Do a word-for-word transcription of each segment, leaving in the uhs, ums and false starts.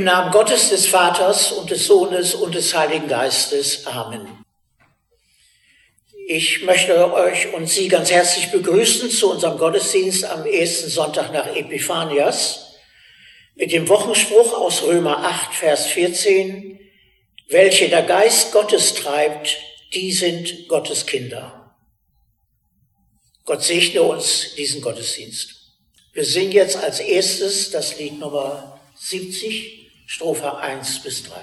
Namen Gottes, des Vaters und des Sohnes und des Heiligen Geistes. Amen. Ich möchte euch und Sie ganz herzlich begrüßen zu unserem Gottesdienst am ersten Sonntag nach Epiphanias mit dem Wochenspruch aus Römer acht, Vers vierzehn, welche der Geist Gottes treibt, die sind Gottes Kinder. Gott segne uns diesen Gottesdienst. Wir singen jetzt als erstes das Lied Nummer siebzig, Strophe eins bis drei.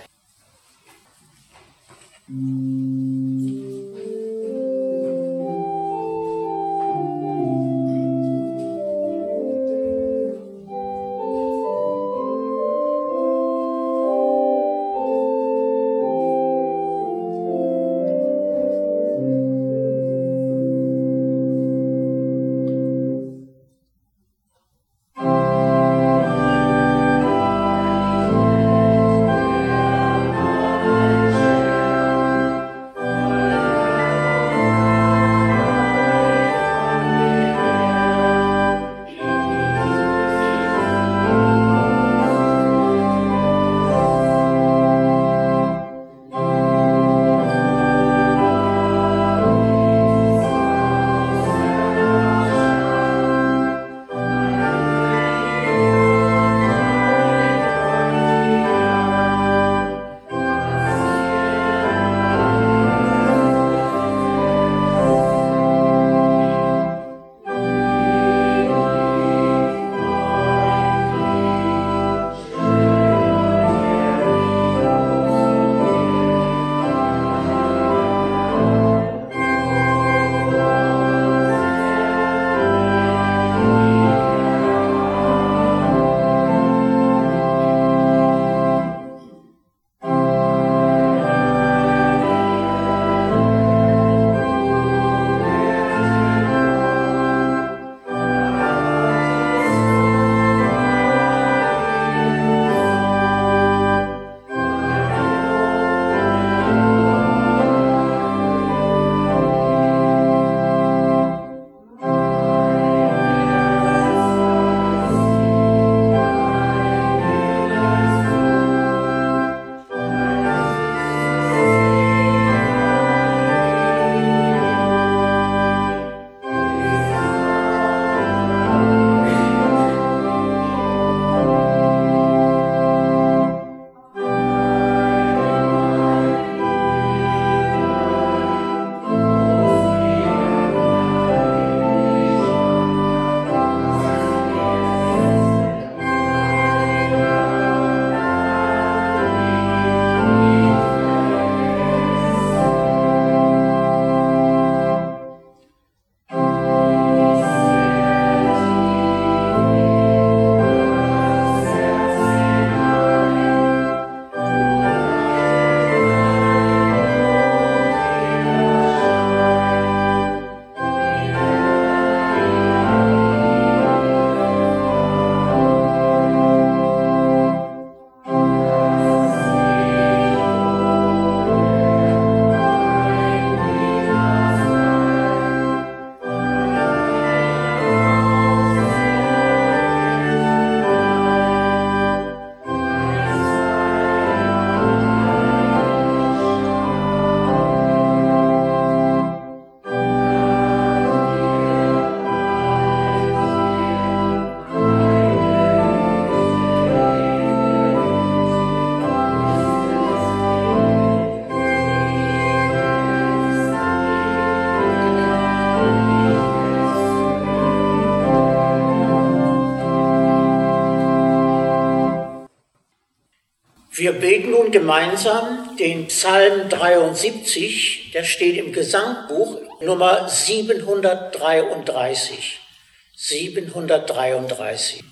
Wir beten nun gemeinsam den Psalm dreiundsiebzig, der steht im Gesangbuch Nummer siebenhundertdreiunddreißig. siebenhundertdreiunddreißig.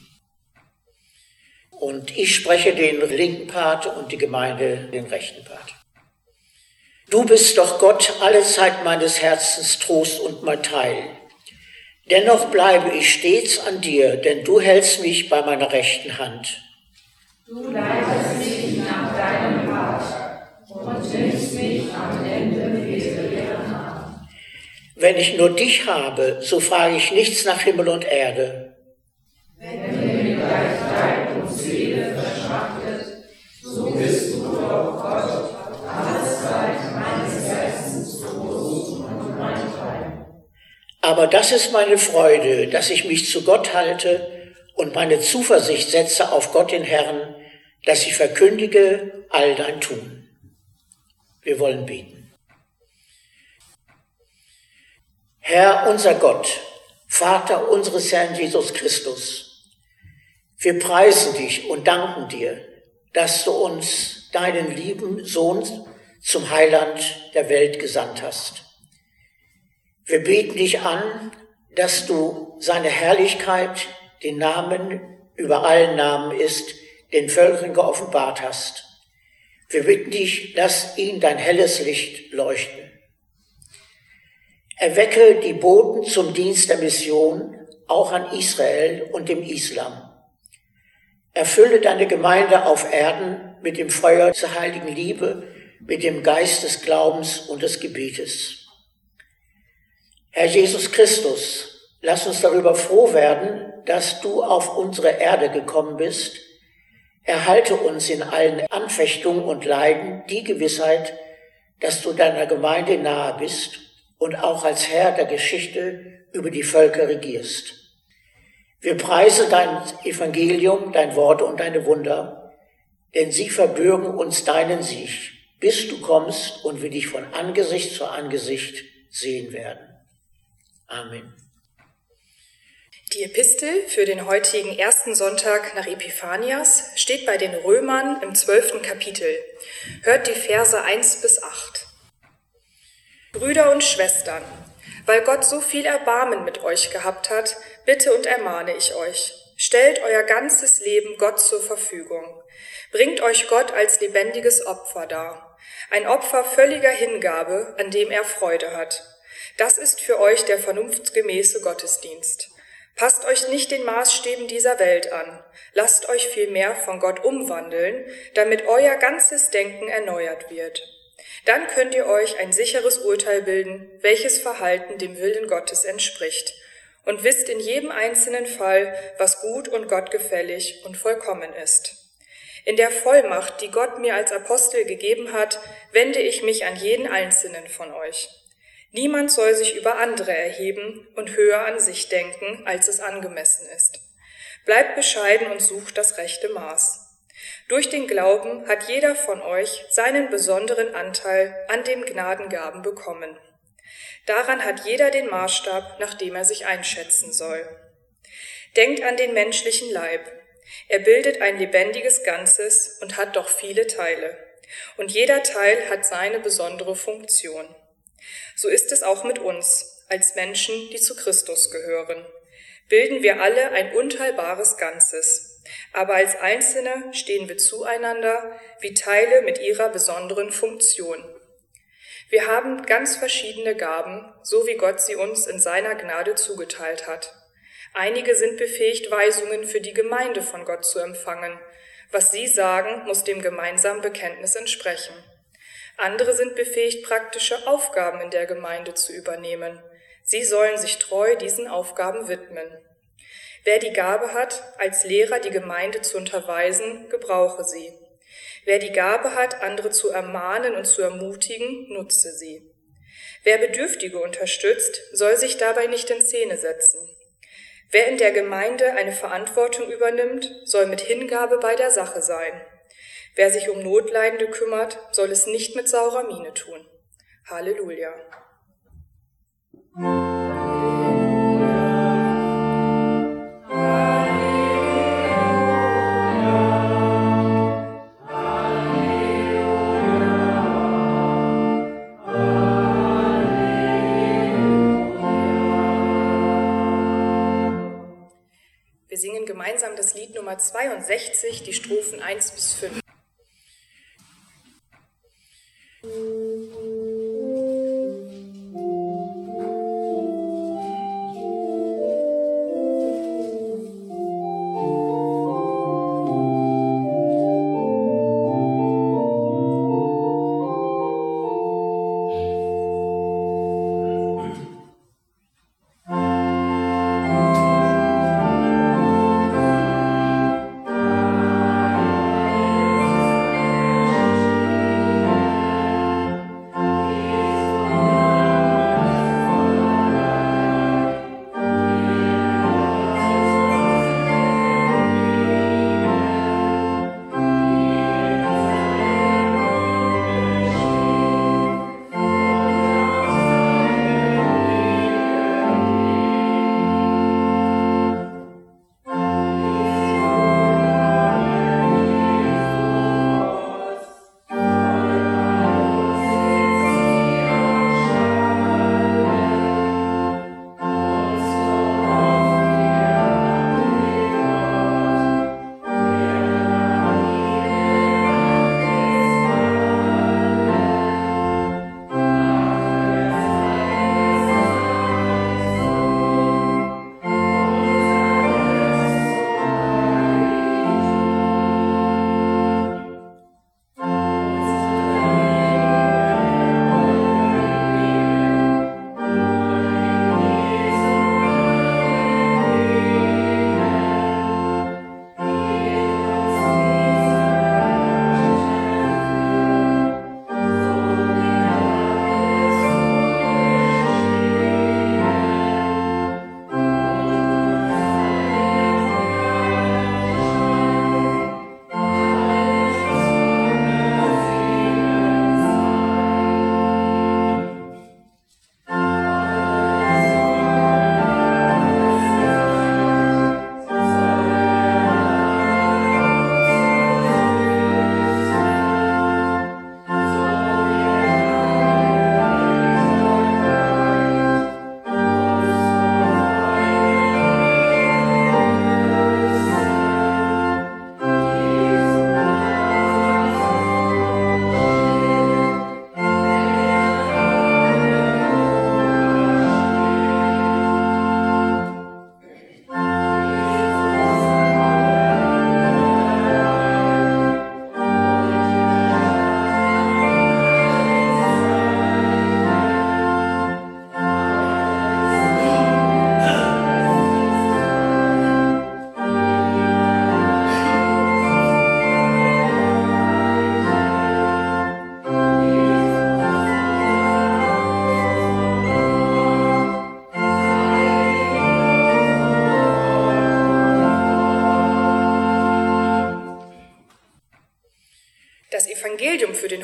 Und ich spreche den linken Part und die Gemeinde den rechten Part. Du bist doch Gott, alle Zeit meines Herzens Trost und mein Teil. Dennoch bleibe ich stets an dir, denn du hältst mich bei meiner rechten Hand. Du leitest mich nach deinem Rat und nimmst mich am Ende mit ihrer Hand. Wenn ich nur dich habe, so frage ich nichts nach Himmel und Erde. Wenn mir gleich Leib und Seele verschmachtet, Aber das ist meine Freude, dass ich mich zu Gott halte und meine Zuversicht setze auf Gott den Herrn, dass ich verkündige all dein Tun. Wir wollen beten. Herr, unser Gott, Vater unseres Herrn Jesus Christus, wir preisen dich und danken dir, dass du uns deinen lieben Sohn zum Heiland der Welt gesandt hast. Wir beten dich an, dass du seine Herrlichkeit, den Namen über allen Namen ist, den Völkern geoffenbart hast. Wir bitten dich, lass ihn dein helles Licht leuchten. Erwecke die Boten zum Dienst der Mission, auch an Israel und dem Islam. Erfülle deine Gemeinde auf Erden mit dem Feuer zur heiligen Liebe, mit dem Geist des Glaubens und des Gebetes. Herr Jesus Christus, lass uns darüber froh werden, dass du auf unsere Erde gekommen bist. Erhalte uns in allen Anfechtungen und Leiden die Gewissheit, dass du deiner Gemeinde nahe bist und auch als Herr der Geschichte über die Völker regierst. Wir preisen dein Evangelium, dein Wort und deine Wunder, denn sie verbürgen uns deinen Sieg, bis du kommst und wir dich von Angesicht zu Angesicht sehen werden. Amen. Die Epistel für den heutigen ersten Sonntag nach Epiphanias steht bei den Römern im zwölften Kapitel. Hört die Verse eins bis acht. Brüder und Schwestern, weil Gott so viel Erbarmen mit euch gehabt hat, bitte und ermahne ich euch, stellt euer ganzes Leben Gott zur Verfügung. Bringt euch Gott als lebendiges Opfer dar, ein Opfer völliger Hingabe, an dem er Freude hat. Das ist für euch der vernunftgemäße Gottesdienst. Passt euch nicht den Maßstäben dieser Welt an, lasst euch vielmehr von Gott umwandeln, damit euer ganzes Denken erneuert wird. Dann könnt ihr euch ein sicheres Urteil bilden, welches Verhalten dem Willen Gottes entspricht, und wisst in jedem einzelnen Fall, was gut und gottgefällig und vollkommen ist. In der Vollmacht, die Gott mir als Apostel gegeben hat, wende ich mich an jeden einzelnen von euch. Niemand soll sich über andere erheben und höher an sich denken, als es angemessen ist. Bleibt bescheiden und sucht das rechte Maß. Durch den Glauben hat jeder von euch seinen besonderen Anteil an den Gnadengaben bekommen. Daran hat jeder den Maßstab, nach dem er sich einschätzen soll. Denkt an den menschlichen Leib. Er bildet ein lebendiges Ganzes und hat doch viele Teile. Und jeder Teil hat seine besondere Funktion. So ist es auch mit uns, als Menschen, die zu Christus gehören. Bilden wir alle ein unteilbares Ganzes, aber als Einzelne stehen wir zueinander wie Teile mit ihrer besonderen Funktion. Wir haben ganz verschiedene Gaben, so wie Gott sie uns in seiner Gnade zugeteilt hat. Einige sind befähigt, Weisungen für die Gemeinde von Gott zu empfangen. Was sie sagen, muss dem gemeinsamen Bekenntnis entsprechen. Andere sind befähigt, praktische Aufgaben in der Gemeinde zu übernehmen. Sie sollen sich treu diesen Aufgaben widmen. Wer die Gabe hat, als Lehrer die Gemeinde zu unterweisen, gebrauche sie. Wer die Gabe hat, andere zu ermahnen und zu ermutigen, nutze sie. Wer Bedürftige unterstützt, soll sich dabei nicht in Szene setzen. Wer in der Gemeinde eine Verantwortung übernimmt, soll mit Hingabe bei der Sache sein. Wer sich um Notleidende kümmert, soll es nicht mit saurer Miene tun. Halleluja. Wir singen gemeinsam das Lied Nummer zweiundsechzig, die Strophen eins bis fünf. Amen.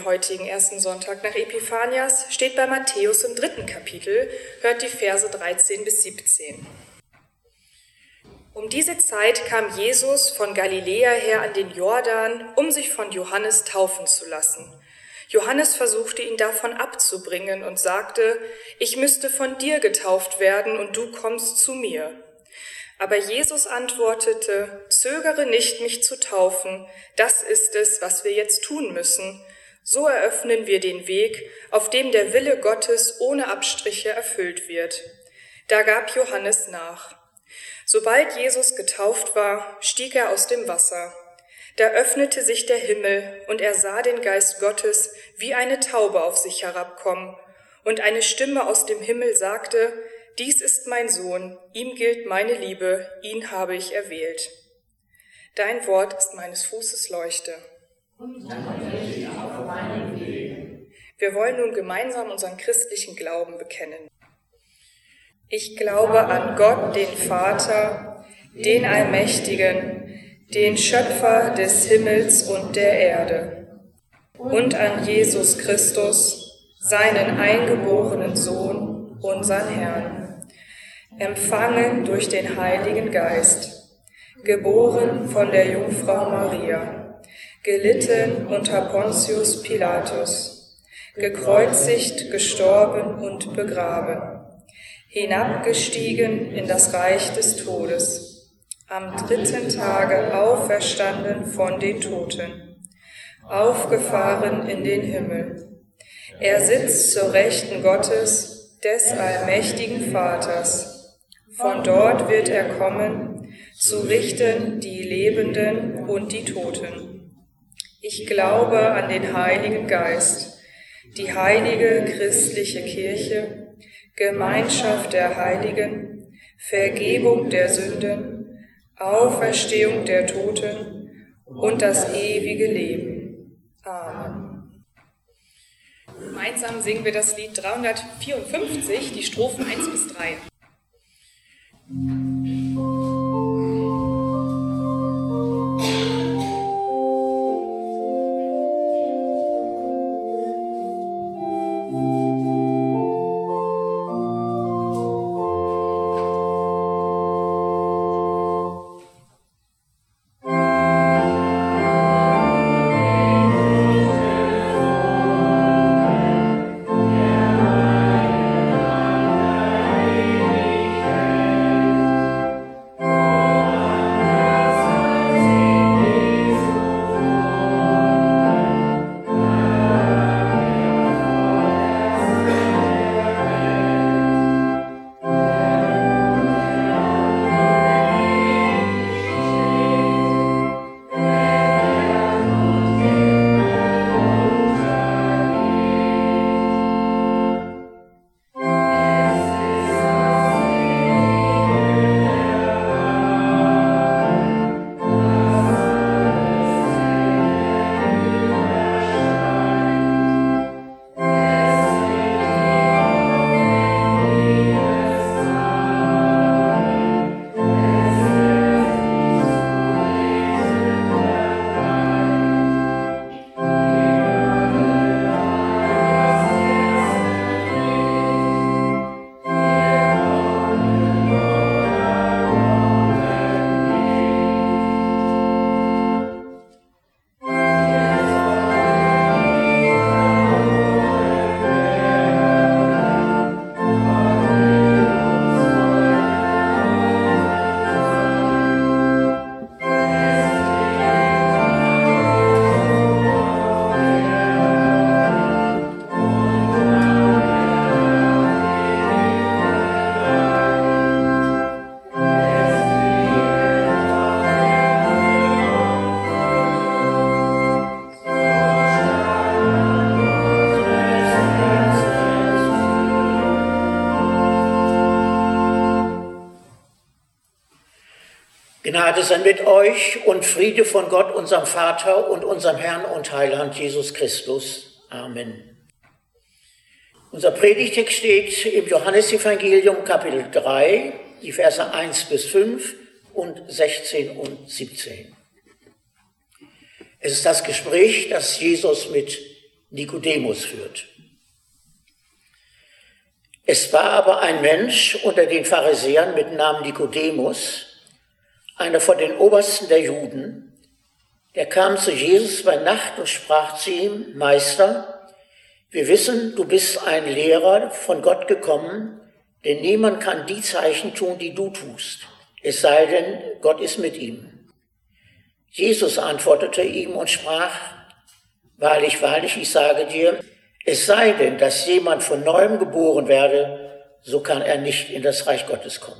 heutigen ersten Sonntag nach Epiphanias steht bei Matthäus im dritten Kapitel, hört die Verse dreizehn bis siebzehn. Um diese Zeit kam Jesus von Galiläa her an den Jordan, um sich von Johannes taufen zu lassen. Johannes versuchte ihn davon abzubringen und sagte, ich müsste von dir getauft werden und du kommst zu mir. Aber Jesus antwortete, zögere nicht, mich zu taufen, das ist es, was wir jetzt tun müssen. So eröffnen wir den Weg, auf dem der Wille Gottes ohne Abstriche erfüllt wird. Da gab Johannes nach. Sobald Jesus getauft war, stieg er aus dem Wasser. Da öffnete sich der Himmel, und er sah den Geist Gottes wie eine Taube auf sich herabkommen. Und eine Stimme aus dem Himmel sagte, dies ist mein Sohn, ihm gilt meine Liebe, ihn habe ich erwählt. Dein Wort ist meines Fußes Leuchte. Und auf meinen Wegen. Wir wollen nun gemeinsam unseren christlichen Glauben bekennen. Ich glaube an Gott, den Vater, den Allmächtigen, den Schöpfer des Himmels und der Erde, und an Jesus Christus, seinen eingeborenen Sohn, unseren Herrn, empfangen durch den Heiligen Geist, geboren von der Jungfrau Maria, gelitten unter Pontius Pilatus, gekreuzigt, gestorben und begraben, hinabgestiegen in das Reich des Todes, am dritten Tage auferstanden von den Toten, aufgefahren in den Himmel. Er sitzt zur Rechten Gottes, des allmächtigen Vaters. Von dort wird er kommen, zu richten die Lebenden und die Toten. Ich glaube an den Heiligen Geist, die heilige christliche Kirche, Gemeinschaft der Heiligen, Vergebung der Sünden, Auferstehung der Toten und das ewige Leben. Amen. Gemeinsam singen wir das Lied dreihundertvierundfünfzig, die Strophen eins bis drei. Gnade sei mit euch und Friede von Gott, unserem Vater und unserem Herrn und Heiland Jesus Christus. Amen. Unser Predigtext steht im Johannesevangelium Kapitel drei, die Verse eins bis fünf und sechzehn und siebzehn. Es ist das Gespräch, das Jesus mit Nikodemus führt. Es war aber ein Mensch unter den Pharisäern mit Namen Nikodemus, einer von den Obersten der Juden, der kam zu Jesus bei Nacht und sprach zu ihm: Meister, wir wissen, du bist ein Lehrer von Gott gekommen, denn niemand kann die Zeichen tun, die du tust, es sei denn, Gott ist mit ihm. Jesus antwortete ihm und sprach: Wahrlich, wahrlich, ich sage dir, es sei denn, dass jemand von Neuem geboren werde, so kann er nicht in das Reich Gottes kommen.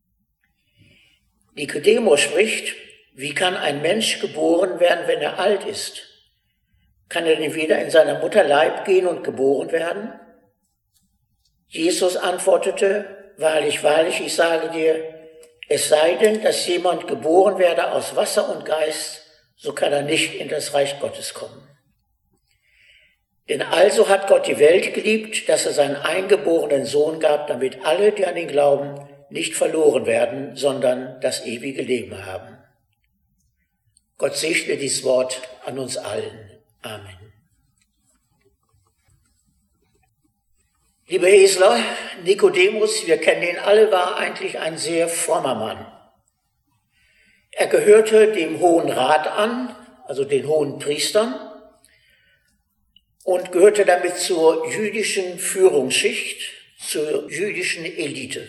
Nikodemus spricht: Wie kann ein Mensch geboren werden, wenn er alt ist? Kann er denn wieder in seiner Mutter Leib gehen und geboren werden? Jesus antwortete: Wahrlich, wahrlich, ich sage dir, es sei denn, dass jemand geboren werde aus Wasser und Geist, so kann er nicht in das Reich Gottes kommen. Denn also hat Gott die Welt geliebt, dass er seinen eingeborenen Sohn gab, damit alle, die an ihn glauben, nicht verloren werden, sondern das ewige Leben haben. Gott segne dieses Wort an uns allen. Amen. Liebe Esler, Nikodemus, wir kennen ihn alle, war eigentlich ein sehr frommer Mann. Er gehörte dem Hohen Rat an, also den hohen Priestern, und gehörte damit zur jüdischen Führungsschicht, zur jüdischen Elite.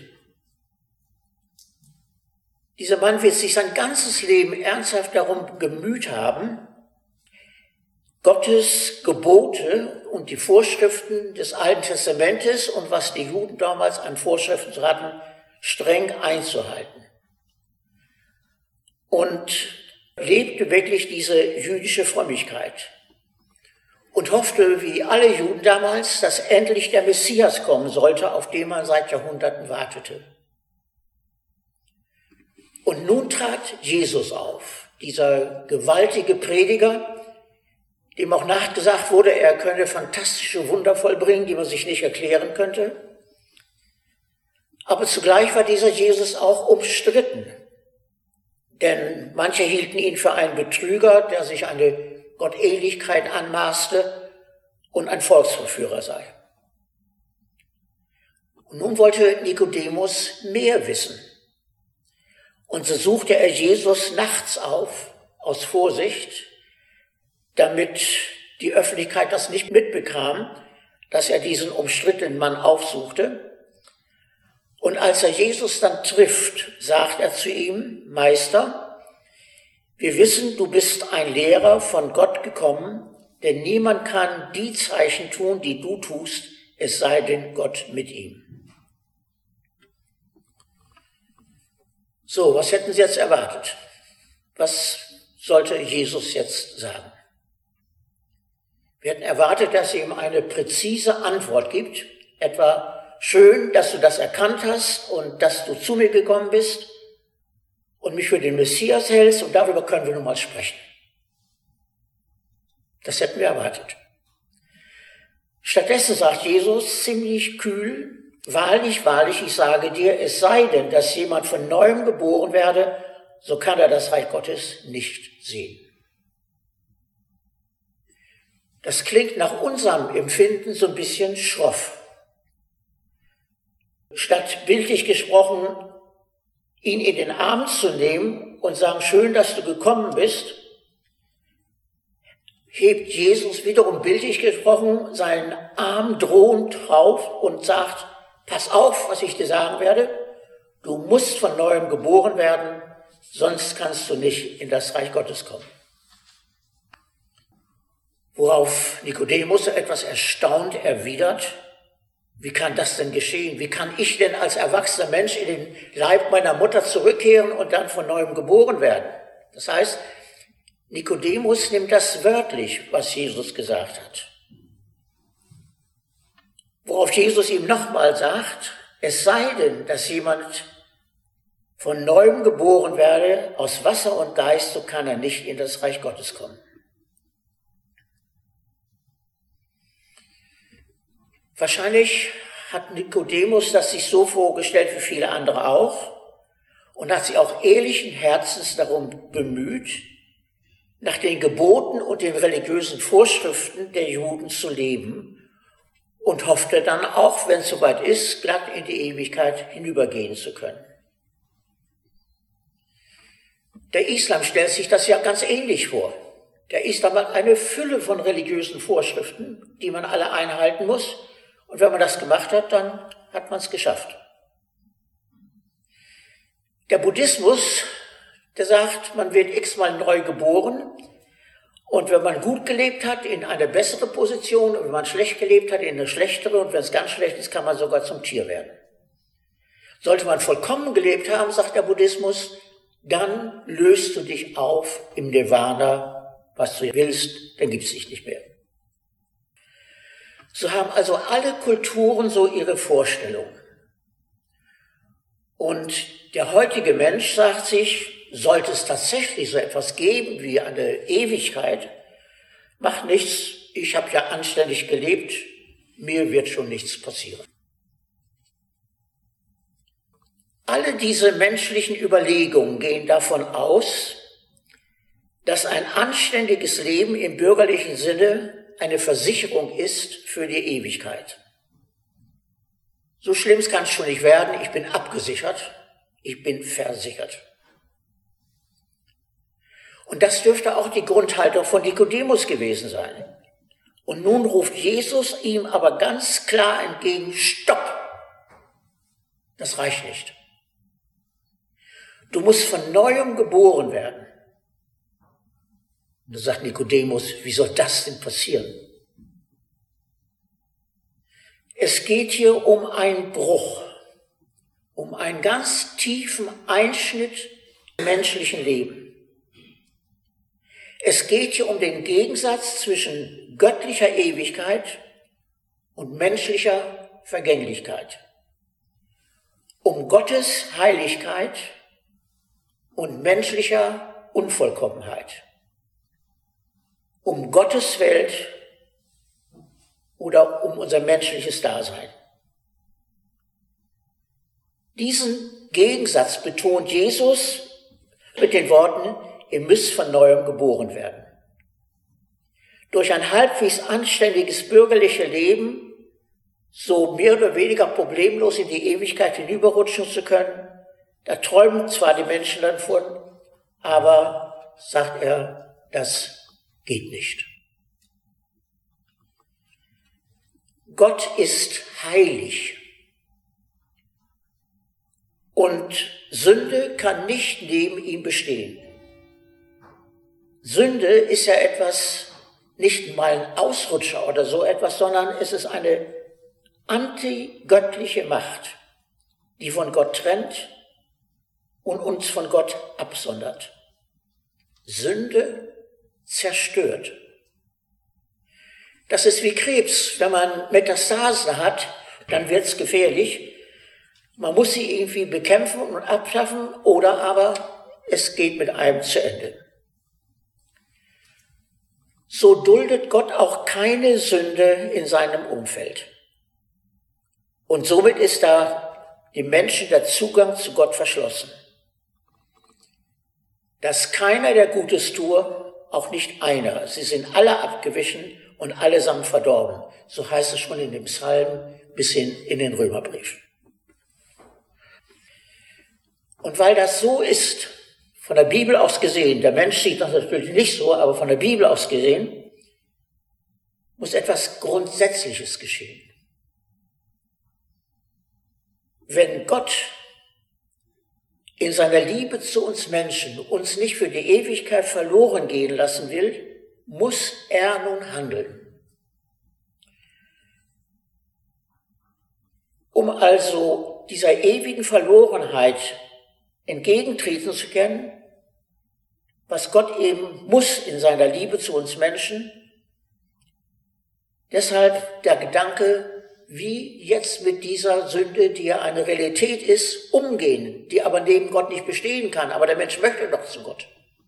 Dieser Mann wird sich sein ganzes Leben ernsthaft darum bemüht haben, Gottes Gebote und die Vorschriften des Alten Testamentes und was die Juden damals an Vorschriften hatten, streng einzuhalten. Und lebte wirklich diese jüdische Frömmigkeit. Und hoffte, wie alle Juden damals, dass endlich der Messias kommen sollte, auf den man seit Jahrhunderten wartete. Und nun trat Jesus auf, dieser gewaltige Prediger, dem auch nachgesagt wurde, er könne fantastische Wunder vollbringen, die man sich nicht erklären könnte. Aber zugleich war dieser Jesus auch umstritten, denn manche hielten ihn für einen Betrüger, der sich eine Gottähnlichkeit anmaßte und ein Volksverführer sei. Und nun wollte Nikodemus mehr wissen. Und so suchte er Jesus nachts auf, aus Vorsicht, damit die Öffentlichkeit das nicht mitbekam, dass er diesen umstrittenen Mann aufsuchte. Und als er Jesus dann trifft, sagt er zu ihm: Meister, wir wissen, du bist ein Lehrer von Gott gekommen, denn niemand kann die Zeichen tun, die du tust, es sei denn Gott mit ihm. So, was hätten Sie jetzt erwartet? Was sollte Jesus jetzt sagen? Wir hätten erwartet, dass er ihm eine präzise Antwort gibt, etwa: Schön, dass du das erkannt hast und dass du zu mir gekommen bist und mich für den Messias hältst, und darüber können wir nun mal sprechen. Das hätten wir erwartet. Stattdessen sagt Jesus ziemlich kühl: Wahrlich, wahrlich, ich sage dir, es sei denn, dass jemand von Neuem geboren werde, so kann er das Reich Gottes nicht sehen. Das klingt nach unserem Empfinden so ein bisschen schroff. Statt bildlich gesprochen, ihn in den Arm zu nehmen und sagen: Schön, dass du gekommen bist, hebt Jesus wiederum bildlich gesprochen seinen Arm drohend drauf und sagt: Pass auf, was ich dir sagen werde, du musst von Neuem geboren werden, sonst kannst du nicht in das Reich Gottes kommen. Worauf Nikodemus etwas erstaunt erwidert: Wie kann das denn geschehen? Wie kann ich denn als erwachsener Mensch in den Leib meiner Mutter zurückkehren und dann von Neuem geboren werden? Das heißt, Nikodemus nimmt das wörtlich, was Jesus gesagt hat. Worauf Jesus ihm nochmal sagt: Es sei denn, dass jemand von Neuem geboren werde, aus Wasser und Geist, so kann er nicht in das Reich Gottes kommen. Wahrscheinlich hat Nikodemus das sich so vorgestellt wie viele andere auch und hat sich auch ehrlichen Herzens darum bemüht, nach den Geboten und den religiösen Vorschriften der Juden zu leben und hoffte dann auch, wenn es soweit ist, glatt in die Ewigkeit hinübergehen zu können. Der Islam stellt sich das ja ganz ähnlich vor. Der Islam hat eine Fülle von religiösen Vorschriften, die man alle einhalten muss. Und wenn man das gemacht hat, dann hat man es geschafft. Der Buddhismus, der sagt, man wird x-mal neu geboren. Und wenn man gut gelebt hat, in eine bessere Position. Und wenn man schlecht gelebt hat, in eine schlechtere. Und wenn es ganz schlecht ist, kann man sogar zum Tier werden. Sollte man vollkommen gelebt haben, sagt der Buddhismus, dann löst du dich auf im Nirvana, was du willst, dann gibt es dich nicht mehr. So haben also alle Kulturen so ihre Vorstellungen. Und der heutige Mensch sagt sich, sollte es tatsächlich so etwas geben wie eine Ewigkeit, macht nichts, ich habe ja anständig gelebt, mir wird schon nichts passieren. Alle diese menschlichen Überlegungen gehen davon aus, dass ein anständiges Leben im bürgerlichen Sinne eine Versicherung ist für die Ewigkeit. So schlimm kann es schon nicht werden, ich bin abgesichert, ich bin versichert. Und das dürfte auch die Grundhaltung von Nikodemus gewesen sein. Und nun ruft Jesus ihm aber ganz klar entgegen, stopp, das reicht nicht. Du musst von Neuem geboren werden. Und da sagt Nikodemus, wie soll das denn passieren? Es geht hier um einen Bruch, um einen ganz tiefen Einschnitt im menschlichen Leben. Es geht hier um den Gegensatz zwischen göttlicher Ewigkeit und menschlicher Vergänglichkeit. Um Gottes Heiligkeit und menschlicher Unvollkommenheit. Um Gottes Welt oder um unser menschliches Dasein. Diesen Gegensatz betont Jesus mit den Worten, ihr müsst von Neuem geboren werden. Durch ein halbwegs anständiges bürgerliches Leben so mehr oder weniger problemlos in die Ewigkeit hinüberrutschen zu können, da träumen zwar die Menschen dann von, aber, sagt er, das geht nicht. Gott ist heilig und Sünde kann nicht neben ihm bestehen. Sünde ist ja etwas, nicht mal ein Ausrutscher oder so etwas, sondern es ist eine antigöttliche Macht, die von Gott trennt und uns von Gott absondert. Sünde zerstört. Das ist wie Krebs. Wenn man Metastasen hat, dann wird es gefährlich. Man muss sie irgendwie bekämpfen und abschaffen oder aber es geht mit einem zu Ende. So duldet Gott auch keine Sünde in seinem Umfeld. Und somit ist da dem Menschen der Zugang zu Gott verschlossen. Dass keiner, der Gutes tue, auch nicht einer. Sie sind alle abgewichen und allesamt verdorben. So heißt es schon in dem Psalm bis hin in den Römerbrief. Und weil das so ist, von der Bibel aus gesehen, der Mensch sieht das natürlich nicht so, aber von der Bibel aus gesehen, muss etwas Grundsätzliches geschehen. Wenn Gott in seiner Liebe zu uns Menschen uns nicht für die Ewigkeit verloren gehen lassen will, muss er nun handeln. Um also dieser ewigen Verlorenheit entgegentreten zu können, was Gott eben muss in seiner Liebe zu uns Menschen, deshalb der Gedanke, wie jetzt mit dieser Sünde, die ja eine Realität ist, umgehen, die aber neben Gott nicht bestehen kann. Aber der Mensch möchte doch zu Gott.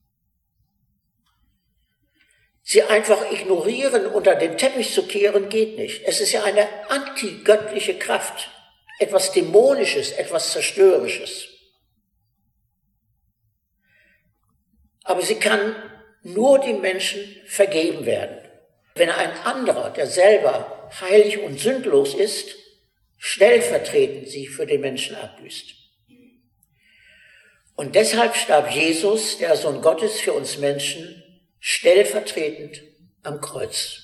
Sie einfach ignorieren, unter den Teppich zu kehren, geht nicht. Es ist ja eine antigöttliche Kraft, etwas Dämonisches, etwas Zerstörerisches. Aber sie kann nur den Menschen vergeben werden. Wenn ein anderer, der selber heilig und sündlos ist, stellvertretend sie für den Menschen abbüßt. Und deshalb starb Jesus, der Sohn Gottes, für uns Menschen stellvertretend am Kreuz.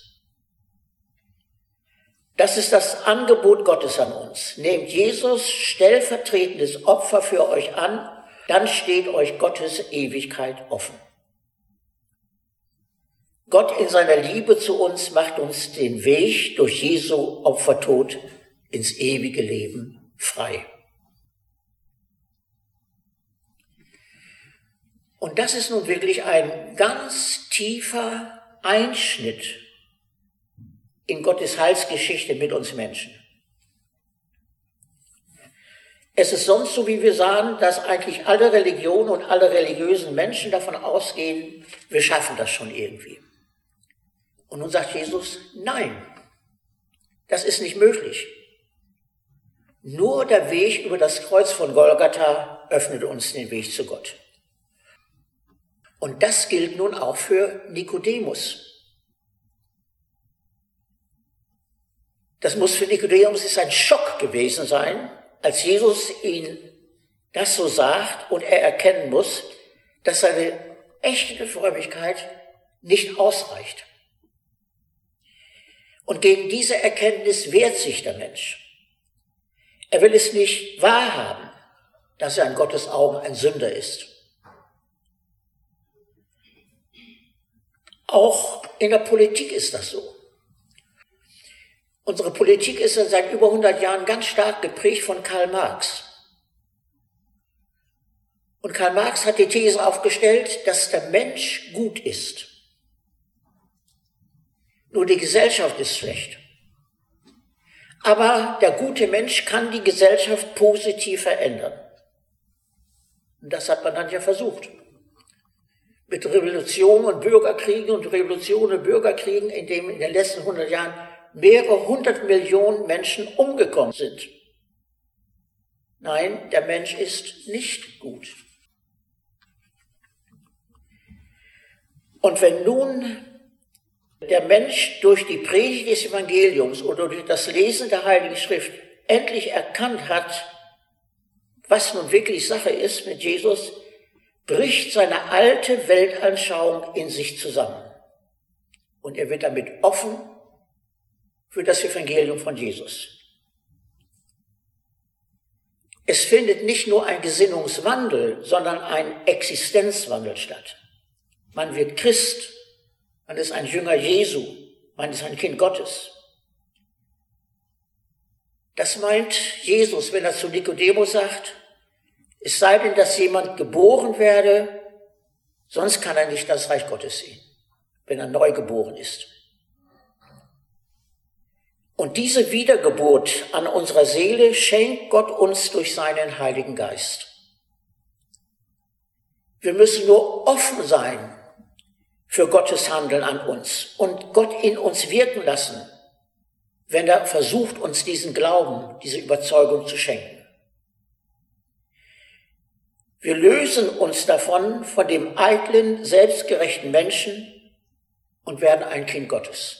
Das ist das Angebot Gottes an uns. Nehmt Jesus stellvertretendes Opfer für euch an, dann steht euch Gottes Ewigkeit offen. Gott in seiner Liebe zu uns macht uns den Weg durch Jesu Opfertod ins ewige Leben frei. Und das ist nun wirklich ein ganz tiefer Einschnitt in Gottes Heilsgeschichte mit uns Menschen. Es ist sonst so, wie wir sagen, dass eigentlich alle Religionen und alle religiösen Menschen davon ausgehen, wir schaffen das schon irgendwie. Und nun sagt Jesus, nein, das ist nicht möglich. Nur der Weg über das Kreuz von Golgatha öffnet uns den Weg zu Gott. Und das gilt nun auch für Nikodemus. Das muss für Nikodemus ist ein Schock gewesen sein, als Jesus ihn das so sagt und er erkennen muss, dass seine echte Frömmigkeit nicht ausreicht. Und gegen diese Erkenntnis wehrt sich der Mensch. Er will es nicht wahrhaben, dass er in Gottes Augen ein Sünder ist. Auch in der Politik ist das so. Unsere Politik ist ja seit über hundert Jahren ganz stark geprägt von Karl Marx. Und Karl Marx hat die These aufgestellt, dass der Mensch gut ist. Nur die Gesellschaft ist schlecht. Aber der gute Mensch kann die Gesellschaft positiv verändern. Und das hat man dann ja versucht. Mit Revolutionen und Bürgerkriegen und Revolutionen und Bürgerkriegen, in denen in den letzten hundert Jahren mehrere hundert Millionen Menschen umgekommen sind. Nein, der Mensch ist nicht gut. Und wenn nun der Mensch durch die Predigt des Evangeliums oder durch das Lesen der Heiligen Schrift endlich erkannt hat, was nun wirklich Sache ist mit Jesus, bricht seine alte Weltanschauung in sich zusammen. Und er wird damit offen für das Evangelium von Jesus. Es findet nicht nur ein Gesinnungswandel, sondern ein Existenzwandel statt. Man wird Christ, man ist ein Jünger Jesu, man ist ein Kind Gottes. Das meint Jesus, wenn er zu Nikodemus sagt, es sei denn, dass jemand geboren werde, sonst kann er nicht das Reich Gottes sehen, wenn er neu geboren ist. Und diese Wiedergeburt an unserer Seele schenkt Gott uns durch seinen Heiligen Geist. Wir müssen nur offen sein für Gottes Handeln an uns und Gott in uns wirken lassen, wenn er versucht, uns diesen Glauben, diese Überzeugung zu schenken. Wir lösen uns davon, von dem eitlen, selbstgerechten Menschen und werden ein Kind Gottes.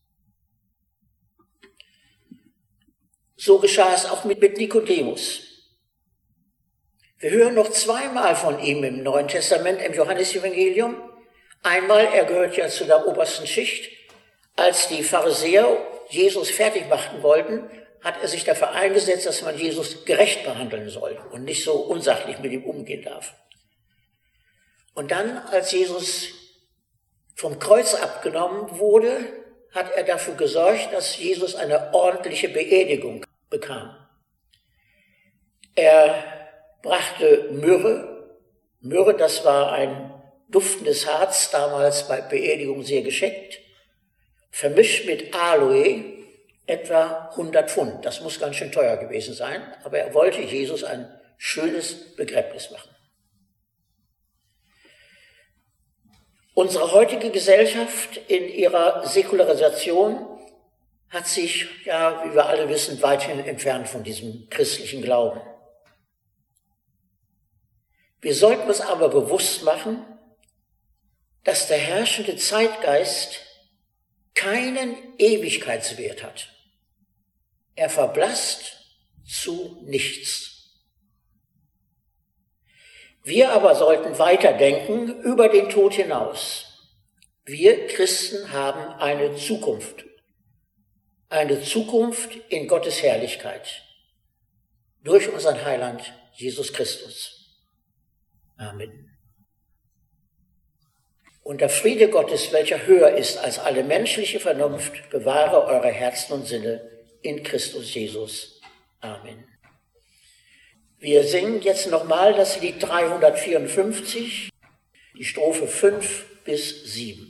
So geschah es auch mit, mit Nikodemus. Wir hören noch zweimal von ihm im Neuen Testament, im Johannesevangelium. Einmal, er gehört ja zu der obersten Schicht, als die Pharisäer Jesus fertig machen wollten, hat er sich dafür eingesetzt, dass man Jesus gerecht behandeln soll und nicht so unsachlich mit ihm umgehen darf. Und dann, als Jesus vom Kreuz abgenommen wurde, hat er dafür gesorgt, dass Jesus eine ordentliche Beerdigung bekam. Er brachte Myrrhe. Myrrhe, das war ein duftendes Harz, damals bei Beerdigung sehr geschätzt, vermischt mit Aloe, etwa hundert Pfund. Das muss ganz schön teuer gewesen sein, aber er wollte Jesus ein schönes Begräbnis machen. Unsere heutige Gesellschaft in ihrer Säkularisation hat sich, ja, wie wir alle wissen, weithin entfernt von diesem christlichen Glauben. Wir sollten uns aber bewusst machen, dass der herrschende Zeitgeist keinen Ewigkeitswert hat. Er verblasst zu nichts. Wir aber sollten weiterdenken über den Tod hinaus. Wir Christen haben eine Zukunft. Eine Zukunft in Gottes Herrlichkeit. Durch unseren Heiland Jesus Christus. Amen. Und der Friede Gottes, welcher höher ist als alle menschliche Vernunft, bewahre eure Herzen und Sinne in Christus Jesus. Amen. Wir singen jetzt nochmal das Lied dreihundertvierundfünfzig, die Strophe fünf bis sieben.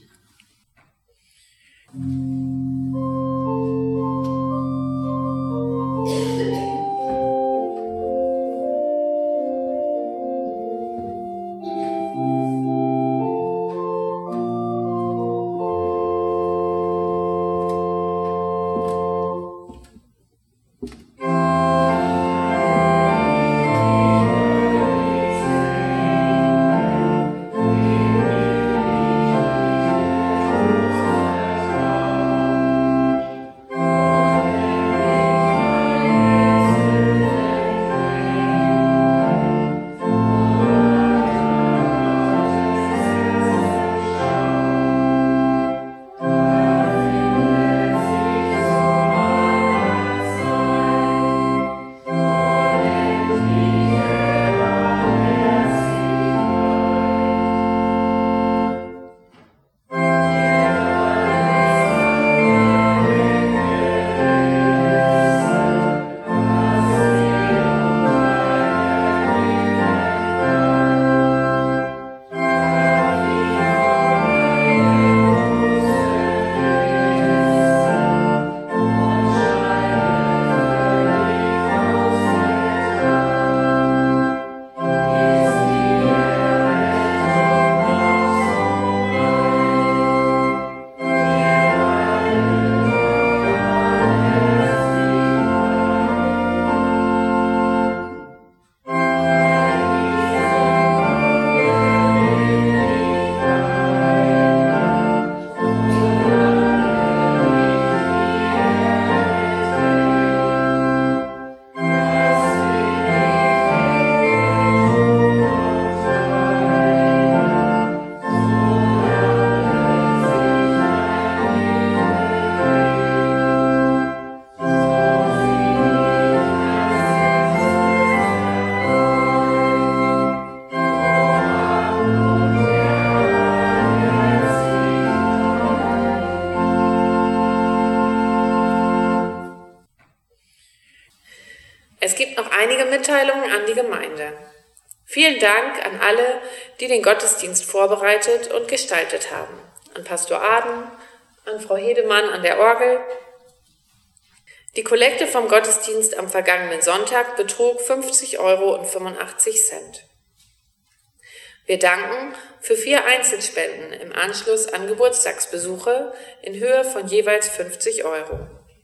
Es gibt noch einige Mitteilungen an die Gemeinde. Vielen Dank an alle, die den Gottesdienst vorbereitet und gestaltet haben. An Pastor Aden, an Frau Hedemann an der Orgel. Die Kollekte vom Gottesdienst am vergangenen Sonntag betrug fünfzig Euro und fünfundachtzig Cent. Wir danken für vier Einzelspenden im Anschluss an Geburtstagsbesuche in Höhe von jeweils fünfzig Euro.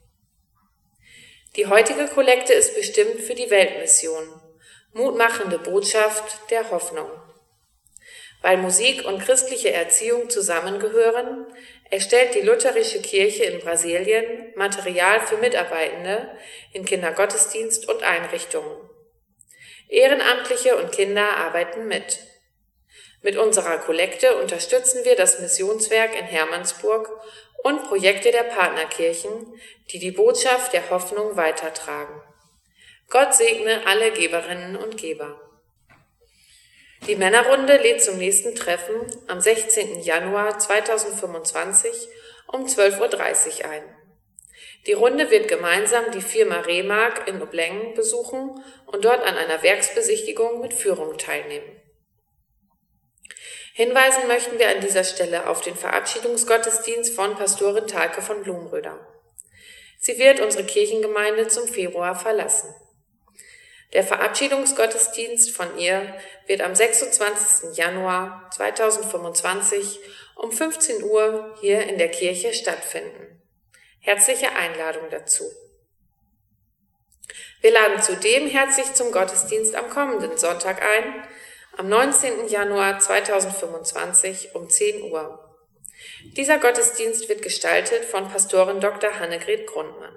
Die heutige Kollekte ist bestimmt für die Weltmission, mutmachende Botschaft der Hoffnung. Weil Musik und christliche Erziehung zusammengehören, erstellt die Lutherische Kirche in Brasilien Material für Mitarbeitende in Kindergottesdienst und Einrichtungen. Ehrenamtliche und Kinder arbeiten mit. Mit unserer Kollekte unterstützen wir das Missionswerk in Hermannsburg und Projekte der Partnerkirchen, die die Botschaft der Hoffnung weitertragen. Gott segne alle Geberinnen und Geber. Die Männerrunde lädt zum nächsten Treffen am sechzehnten Januar zweitausendfünfundzwanzig um zwölf Uhr dreißig ein. Die Runde wird gemeinsam die Firma Remark in Oblängen besuchen und dort an einer Werksbesichtigung mit Führung teilnehmen. Hinweisen möchten wir an dieser Stelle auf den Verabschiedungsgottesdienst von Pastorin Thalke von Blumröder. Sie wird unsere Kirchengemeinde zum Februar verlassen. Der Verabschiedungsgottesdienst von ihr wird am sechsundzwanzigsten Januar zweitausendfünfundzwanzig um fünfzehn Uhr hier in der Kirche stattfinden. Herzliche Einladung dazu. Wir laden zudem herzlich zum Gottesdienst am kommenden Sonntag ein, am neunzehnten Januar zweitausendfünfundzwanzig um zehn Uhr. Dieser Gottesdienst wird gestaltet von Pastorin Doktor Hannegret Grundmann.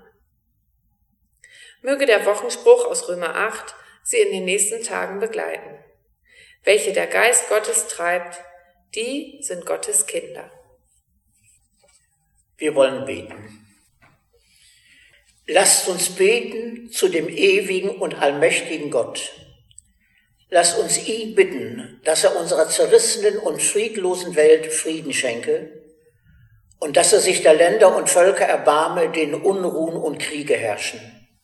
Möge der Wochenspruch aus Römer acht Sie in den nächsten Tagen begleiten. Welche der Geist Gottes treibt, die sind Gottes Kinder. Wir wollen beten. Lasst uns beten zu dem ewigen und allmächtigen Gott. Lasst uns ihn bitten, dass er unserer zerrissenen und friedlosen Welt Frieden schenke und dass er sich der Länder und Völker erbarme, denen Unruhen und Kriege herrschen.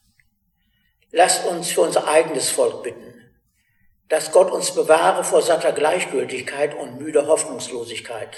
Lasst uns für unser eigenes Volk bitten, dass Gott uns bewahre vor satter Gleichgültigkeit und müder Hoffnungslosigkeit.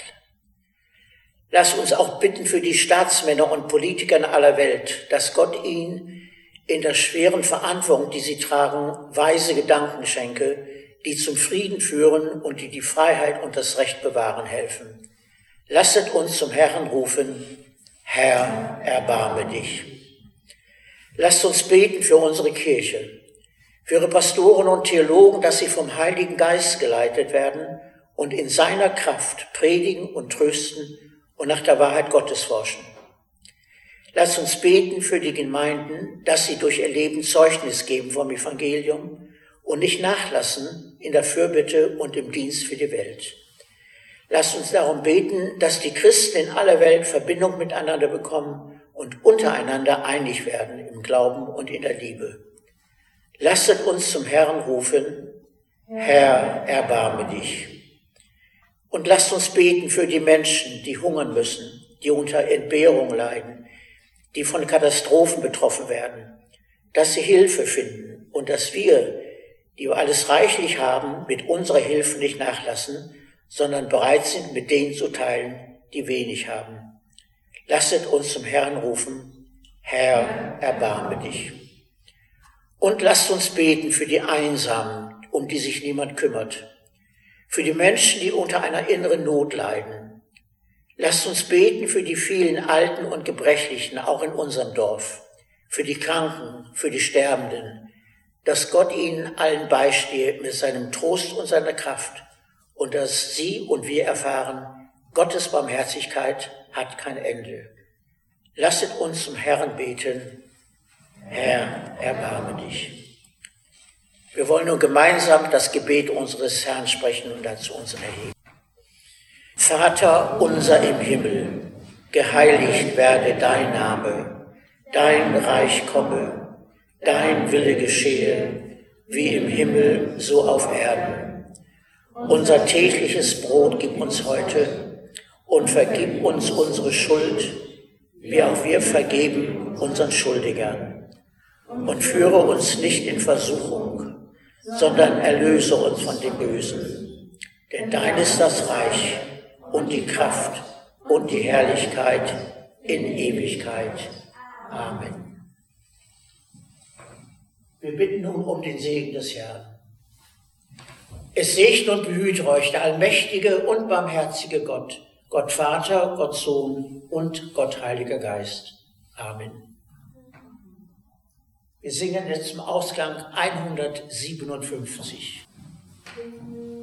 Lasst uns auch bitten für die Staatsmänner und Politiker in aller Welt, dass Gott ihnen in der schweren Verantwortung, die sie tragen, weise Gedanken schenke, die zum Frieden führen und die die Freiheit und das Recht bewahren helfen. Lasset uns zum Herrn rufen, Herr, erbarme dich. Lasst uns beten für unsere Kirche, für ihre Pastoren und Theologen, dass sie vom Heiligen Geist geleitet werden und in seiner Kraft predigen und trösten und nach der Wahrheit Gottes forschen. Lasst uns beten für die Gemeinden, dass sie durch ihr Leben Zeugnis geben vom Evangelium und nicht nachlassen in der Fürbitte und im Dienst für die Welt. Lasst uns darum beten, dass die Christen in aller Welt Verbindung miteinander bekommen und untereinander einig werden im Glauben und in der Liebe. Lasset uns zum Herrn rufen, Herr, erbarme dich. Und lasst uns beten für die Menschen, die hungern müssen, die unter Entbehrung leiden, die von Katastrophen betroffen werden, dass sie Hilfe finden und dass wir, die wir alles reichlich haben, mit unserer Hilfe nicht nachlassen, sondern bereit sind, mit denen zu teilen, die wenig haben. Lasset uns zum Herrn rufen, Herr, erbarme dich. Und lasst uns beten für die Einsamen, um die sich niemand kümmert, für die Menschen, die unter einer inneren Not leiden. Lasst uns beten für die vielen Alten und Gebrechlichen, auch in unserem Dorf, für die Kranken, für die Sterbenden, dass Gott ihnen allen beistehe mit seinem Trost und seiner Kraft und dass sie und wir erfahren, Gottes Barmherzigkeit hat kein Ende. Lasset uns zum Herrn beten, Herr, erbarme dich. Wir wollen nun gemeinsam das Gebet unseres Herrn sprechen und dazu uns erheben. Vater unser im Himmel, geheiligt werde dein Name, dein Reich komme, dein Wille geschehe, wie im Himmel, so auf Erden. Unser tägliches Brot gib uns heute und vergib uns unsere Schuld, wie auch wir vergeben unseren Schuldigern. Und führe uns nicht in Versuchung, sondern erlöse uns von dem Bösen. Denn dein ist das Reich und die Kraft und die Herrlichkeit in Ewigkeit. Amen. Wir bitten nun um den Segen des Herrn. Es segne und behüte euch der allmächtige und barmherzige Gott, Gott Vater, Gott Sohn und Gott Heiliger Geist. Amen. Wir singen jetzt zum Ausgang hundertsiebenundfünfzig.